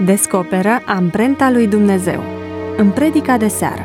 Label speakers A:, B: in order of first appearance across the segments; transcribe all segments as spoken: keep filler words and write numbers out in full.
A: Descoperă amprenta lui Dumnezeu în predica de seară.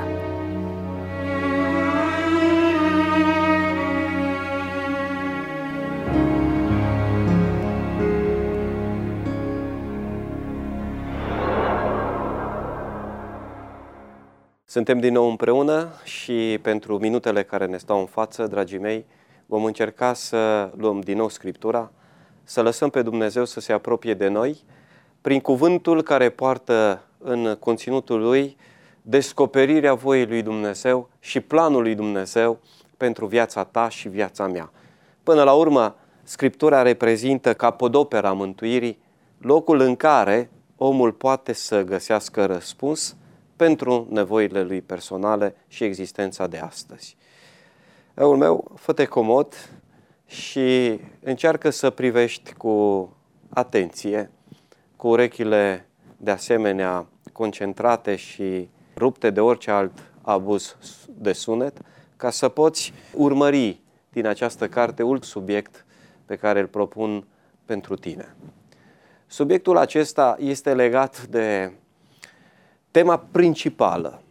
B: Suntem din nou împreună și pentru minutele care ne stau în față, dragii mei, vom încerca să luăm din nou Scriptura, să lăsăm pe Dumnezeu să se apropie de noi prin cuvântul care poartă în conținutul lui descoperirea voiei lui Dumnezeu și planul lui Dumnezeu pentru viața ta și viața mea. Până la urmă, Scriptura reprezintă capodopera mântuirii, locul în care omul poate să găsească răspuns pentru nevoile lui personale și existența de astăzi. Eul meu, fă-te comod și încearcă să privești cu atenție, cu urechile de asemenea concentrate și rupte de orice alt abuz de sunet, ca să poți urmări din această carte ultimul subiect pe care îl propun pentru tine. Subiectul acesta este legat de tema principală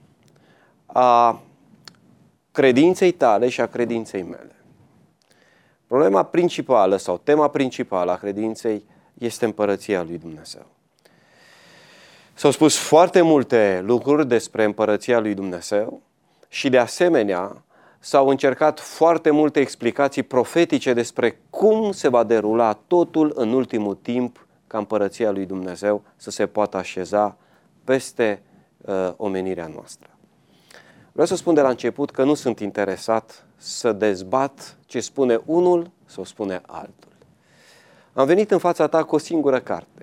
B: a credinței tale și a credinței mele. Problema principală sau tema principală a credinței este împărăția lui Dumnezeu. S-au spus foarte multe lucruri despre împărăția lui Dumnezeu și de asemenea s-au încercat foarte multe explicații profetice despre cum se va derula totul în ultimul timp ca împărăția lui Dumnezeu să se poată așeza peste uh, omenirea noastră. Vreau să spun de la început că nu sunt interesat să dezbat ce spune unul sau spune altul. Am venit în fața ta cu o singură carte.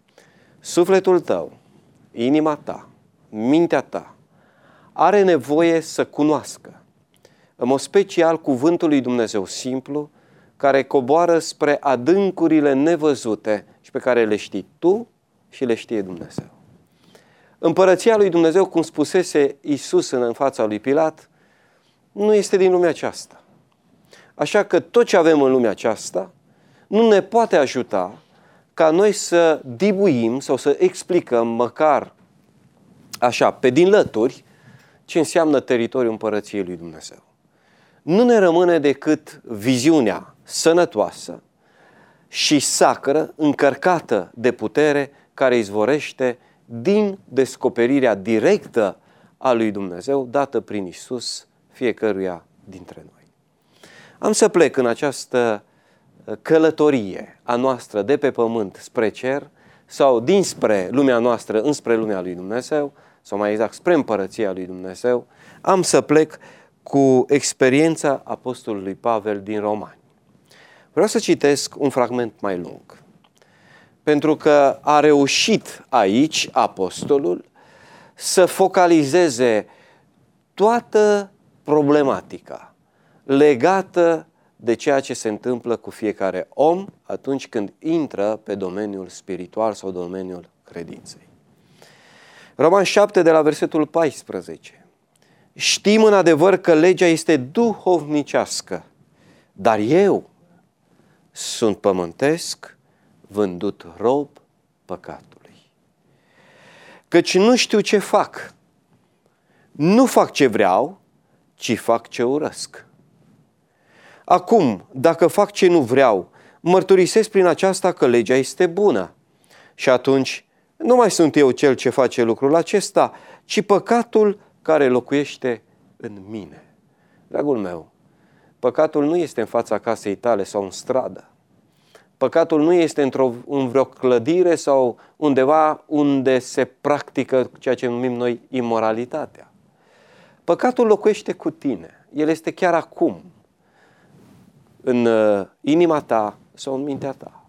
B: Sufletul tău, inima ta, mintea ta are nevoie să cunoască, în mod special, cuvântul lui Dumnezeu simplu, care coboară spre adâncurile nevăzute și pe care le știi tu și le știe Dumnezeu. Împărăția lui Dumnezeu, cum spusese Iisus în fața lui Pilat, nu este din lumea aceasta. Așa că tot ce avem în lumea aceasta nu ne poate ajuta ca noi să dibuim sau să explicăm măcar așa, pe din lături, ce înseamnă teritoriul împărăției lui Dumnezeu. Nu ne rămâne decât viziunea sănătoasă și sacră, încărcată de putere, care izvorește din descoperirea directă a lui Dumnezeu, dată prin Iisus fiecăruia dintre noi. Am să plec în această călătorie a noastră de pe pământ spre cer sau dinspre lumea noastră înspre lumea lui Dumnezeu, sau mai exact spre împărăția lui Dumnezeu. Am să plec cu experiența apostolului Pavel din Romani. Vreau să citesc un fragment mai lung, pentru că a reușit aici apostolul să focalizeze toată problematica legată de ceea ce se întâmplă cu fiecare om atunci când intră pe domeniul spiritual sau domeniul credinței. Roman șapte, de la versetul paisprezece. Știm în adevăr că legea este duhovnicească, dar eu sunt pământesc, vândut rob păcatului. Căci nu știu ce fac. Nu fac ce vreau, ci fac ce urăsc. Acum, dacă fac ce nu vreau, mărturisesc prin aceasta că legea este bună. Și atunci nu mai sunt eu cel ce face lucrul acesta, ci păcatul care locuiește în mine. Dragul meu, păcatul nu este în fața casei tale sau în stradă. Păcatul nu este într-o, în vreo clădire sau undeva unde se practică ceea ce numim noi imoralitatea. Păcatul locuiește cu tine. El este chiar acum, în uh, inima ta sau în mintea ta.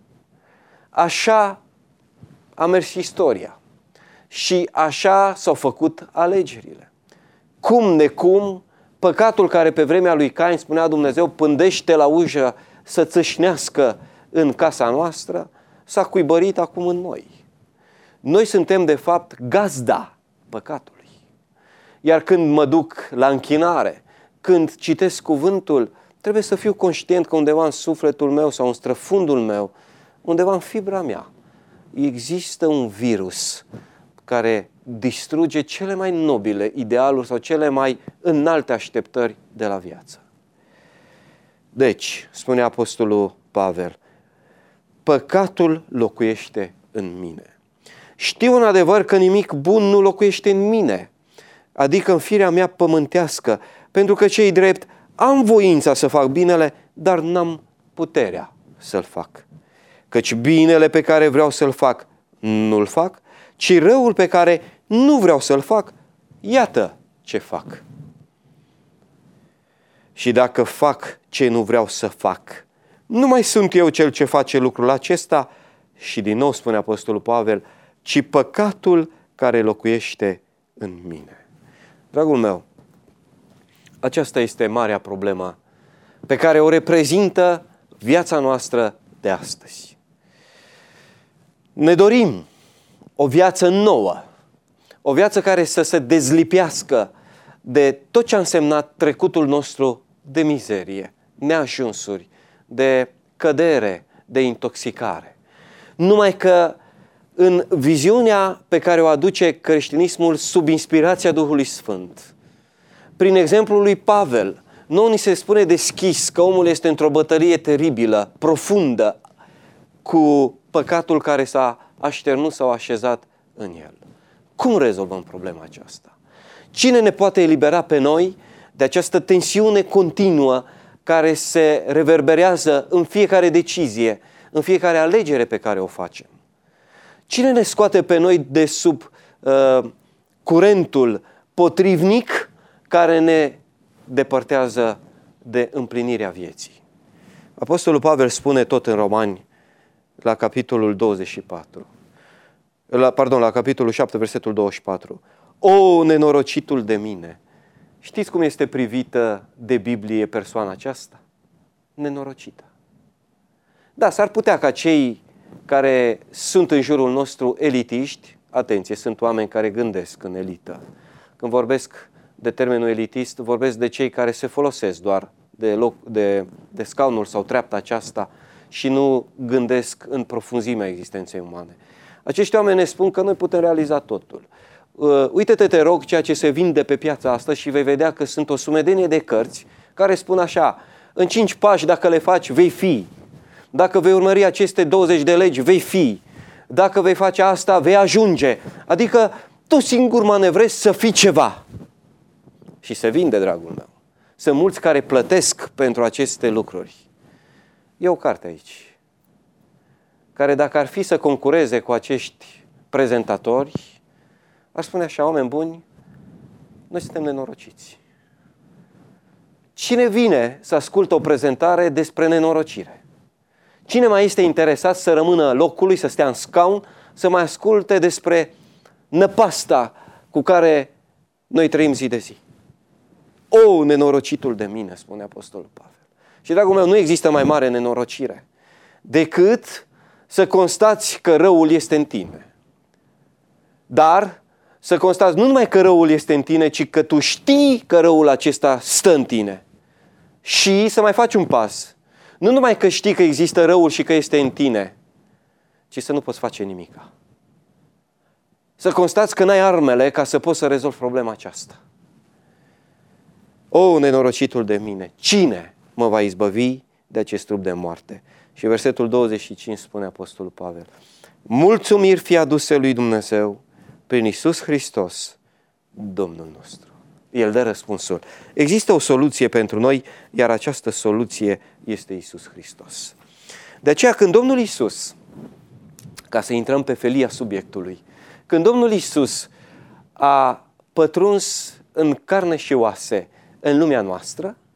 B: Așa a mers istoria și așa s-au făcut alegerile. Cum necum, păcatul care pe vremea lui Cain, spunea Dumnezeu, pândește la ușă să țâșnească în casa noastră, s-a cuibărit acum în noi. Noi suntem de fapt gazda păcatului. Iar când mă duc la închinare, când citesc cuvântul, trebuie să fiu conștient că undeva în sufletul meu sau în străfundul meu, undeva în fibra mea, există un virus care distruge cele mai nobile idealuri sau cele mai înalte așteptări de la viață. Deci, spune Apostolul Pavel, păcatul locuiește în mine. Știu în adevăr că nimic bun nu locuiește în mine, adică în firea mea pământească, pentru că cei drept am voința să fac binele, dar n-am puterea să-l fac. Căci binele pe care vreau să-l fac, nu-l fac, ci răul pe care nu vreau să-l fac, iată ce fac. Și dacă fac ce nu vreau să fac, nu mai sunt eu cel ce face lucrul acesta, și din nou spune Apostolul Pavel, ci păcatul care locuiește în mine. Dragul meu, aceasta este marea problemă pe care o reprezintă viața noastră de astăzi. Ne dorim o viață nouă, o viață care să se dezlipească de tot ce a însemnat trecutul nostru de mizerie, neajunsuri, de cădere, de intoxicare. Numai că în viziunea pe care o aduce creștinismul sub inspirația Duhului Sfânt, prin exemplul lui Pavel, nouă ni se spune deschis că omul este într-o bătălie teribilă, profundă, cu păcatul care s-a așternut sau așezat în el. Cum rezolvăm problema aceasta? Cine ne poate elibera pe noi de această tensiune continuă care se reverberează în fiecare decizie, în fiecare alegere pe care o facem? Cine ne scoate pe noi de sub uh, curentul potrivnic care ne depărtează de împlinirea vieții? Apostolul Pavel spune tot în Romani, la capitolul douăzeci și patru, la, pardon, la capitolul șapte, versetul douăzeci și patru. O, nenorocitul de mine! Știți cum este privită de Biblie persoana aceasta? Nenorocită. Da, s-ar putea ca cei care sunt în jurul nostru elitiști, atenție, sunt oameni care gândesc în elită. Când vorbesc de termenul elitist, vorbesc de cei care se folosesc doar de, loc, de, de scaunul sau treapta aceasta și nu gândesc în profunzimea existenței umane. Acești oameni ne spun că noi putem realiza totul. Uh, uite-te, te rog, ceea ce se vinde pe piața asta și vei vedea că sunt o sumedenie de cărți care spun așa: în cinci pași, dacă le faci, vei fi. Dacă vei urmări aceste douăzeci de legi, vei fi. Dacă vei face asta, vei ajunge. Adică tu singur manevrezi să fii ceva. Și se vinde, dragul meu. Sunt mulți care plătesc pentru aceste lucruri. E o carte aici, care dacă ar fi să concureze cu acești prezentatori, ar spune așa: oameni buni, noi suntem nenorociți. Cine vine să asculte o prezentare despre nenorocire? Cine mai este interesat să rămână locului, să stea în scaun, să mai asculte despre năpasta cu care noi trăim zi de zi? O, nenorocitul de mine, spune Apostolul Pavel. Și, dragul meu, nu există mai mare nenorocire decât să constați că răul este în tine. Dar să constați nu numai că răul este în tine, ci că tu știi că răul acesta stă în tine. Și să mai faci un pas. Nu numai că știi că există răul și că este în tine, ci să nu poți face nimica. Să constați că n-ai armele ca să poți să rezolvi problema aceasta. O, nenorocitul de mine, cine mă va izbăvi de acest trup de moarte? Și versetul douăzeci și cinci spune Apostolul Pavel: mulțumiri fie aduse lui Dumnezeu prin Iisus Hristos, Domnul nostru. El dă răspunsul. Există o soluție pentru noi, iar această soluție este Iisus Hristos. De aceea când Domnul Iisus, ca să intrăm pe felia subiectului, când Domnul Iisus a pătruns în carne și oase în lumea noastră,